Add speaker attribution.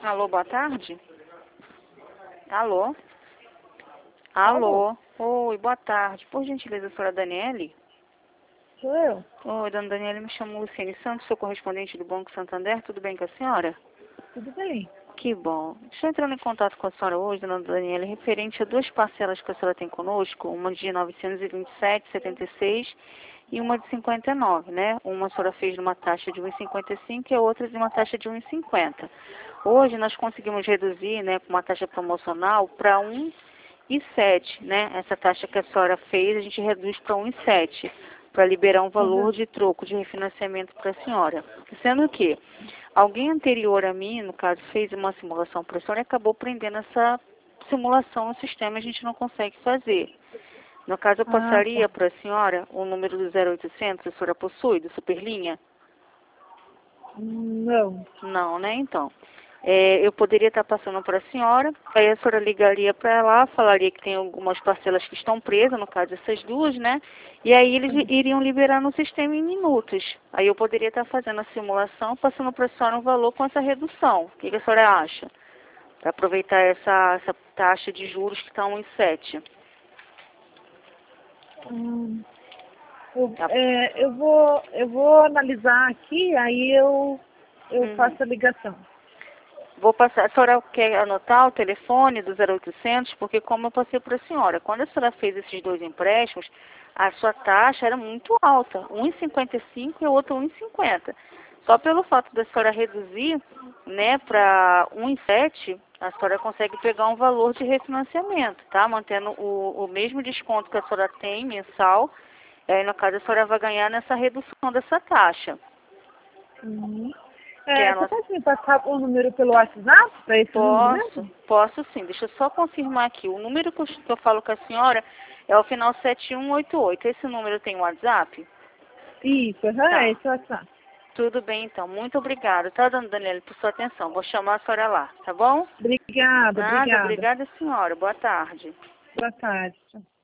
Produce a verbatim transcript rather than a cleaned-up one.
Speaker 1: Alô, boa tarde? Alô? Alô? Oi, boa tarde. Por gentileza, a senhora Daniele?
Speaker 2: Sou eu.
Speaker 1: Oi, dona Daniele, me chamo Luciene Santos, sou correspondente do Banco Santander. Tudo bem com a senhora?
Speaker 2: Tudo bem.
Speaker 1: Que bom. Estou entrando em contato com a senhora hoje, dona Daniele, referente a duas parcelas que a senhora tem conosco, uma de novecentos e vinte e sete vírgula setenta e seis e uma de cinquenta e nove, né? Uma a senhora fez numa taxa de um vírgula cinquenta e cinco e a outra de uma taxa de um vírgula cinquenta. Hoje nós conseguimos reduzir, né, com uma taxa promocional para um vírgula sete, né? Essa taxa que a senhora fez, a gente reduz para um vírgula sete, para liberar um valor
Speaker 2: Uhum.
Speaker 1: de troco de refinanciamento para a senhora. Sendo que alguém anterior a mim, no caso, fez uma simulação para a senhora e acabou prendendo essa simulação no sistema, a gente não consegue fazer. No caso, eu
Speaker 2: Ah,
Speaker 1: passaria
Speaker 2: tá.
Speaker 1: para a senhora o número do zero oitocentos, a senhora possui, do Superlinha?
Speaker 2: Não.
Speaker 1: Não, né? Então, é, eu poderia estar passando para a senhora, aí a senhora ligaria para lá, falaria que tem algumas parcelas que estão presas, no caso essas duas, né? E aí eles iriam liberar no sistema em minutos. Aí eu poderia estar fazendo a simulação, passando para a senhora um valor com essa redução. O que, que a senhora acha? Para aproveitar essa, essa taxa de juros que está um vírgula sete.
Speaker 2: Hum, eu,
Speaker 1: Tá.
Speaker 2: é, eu, vou, eu vou analisar aqui, aí eu, eu
Speaker 1: Uhum.
Speaker 2: faço a ligação.
Speaker 1: Vou passar, a senhora quer anotar o telefone do zero oitocentos, porque como eu passei para a senhora, quando a senhora fez esses dois empréstimos, a sua taxa era muito alta, um vírgula cinquenta e cinco e o outro um vírgula cinquenta. Só pelo fato da senhora reduzir, né, para um vírgula sete, a senhora consegue pegar um valor de refinanciamento, tá? Mantendo o, o mesmo desconto que a senhora tem mensal, e aí no caso a senhora vai ganhar nessa redução dessa taxa.
Speaker 2: Uhum.
Speaker 1: Quer
Speaker 2: É, você
Speaker 1: anotar?
Speaker 2: pode me passar o número pelo WhatsApp, para esse número
Speaker 1: Posso,
Speaker 2: mesmo?
Speaker 1: posso sim. Deixa eu só confirmar aqui. O número que eu, que eu falo com a senhora é o final sete um oito oito. Esse número tem WhatsApp?
Speaker 2: Isso, aham, é
Speaker 1: Tá.
Speaker 2: esse WhatsApp.
Speaker 1: Tudo bem, então. Muito obrigada, tá, dona Daniela, por sua atenção. Vou chamar a senhora lá, tá bom?
Speaker 2: Obrigada,
Speaker 1: Nada,
Speaker 2: obrigada.
Speaker 1: obrigada, senhora. Boa tarde.
Speaker 2: Boa tarde.